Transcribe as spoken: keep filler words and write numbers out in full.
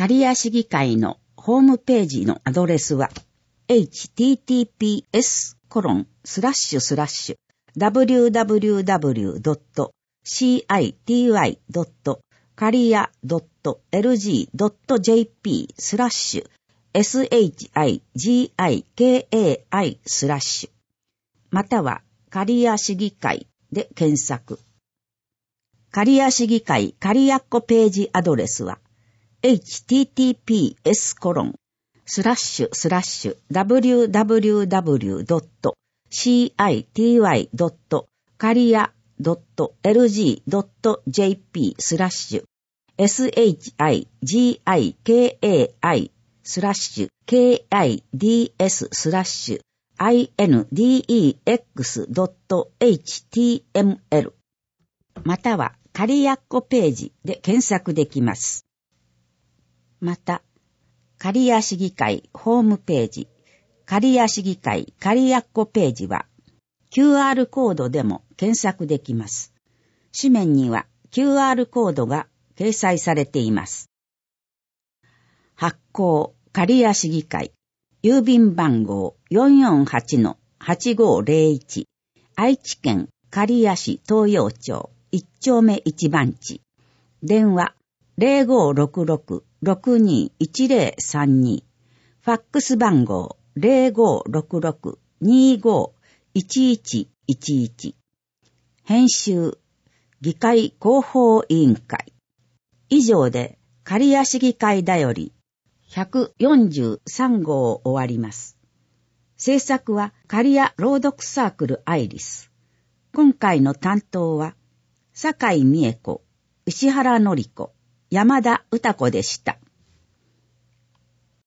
刈谷市議会のホームページのアドレスは エイチティーティーピーエスコロンスラッシュスラッシュダブリューダブリューダブリュードットシーアイティーワイドットカリアドットエルジードットジェーピースラッシュエスエイチアイジーアイケーエーアイスラッシュまたは刈谷市議会で検索。刈谷市議会刈谷っ子ページアドレスは エイチティーティーピーエスコロンスラッシュスラッシュダブリューダブリューダブリュードットシーアイティーワイドットカリアドットエルジードットジェーピースラッシュエスエイチアイジーアイケーエーアイスラッシュ ケーアイディーエス スラッシュ アイエヌディーイーエックス ドット エイチティーエムエル または刈谷っ子ページで検索できます。また、刈谷市議会ホームページ、刈谷市議会刈谷っ子ページは キューアール コードでも検索できます。紙面には キューアール コードが掲載されています。発行刈谷市議会郵便番号 よんよんはちのはちごーぜろいち 愛知県刈谷市東洋町いち丁目いち番地電話 ゼロごーろくろくろくにーいちゼロさんに ファックス番号 ゼロごーろくろくにーごーいちいちいちいち 編集議会広報委員会以上で刈谷市議会だよりひゃくよんじゅうさんごうを終わります。制作は刈谷朗読サークルアイリス。今回の担当は、坂井美恵子、石原典子、山田歌子でした。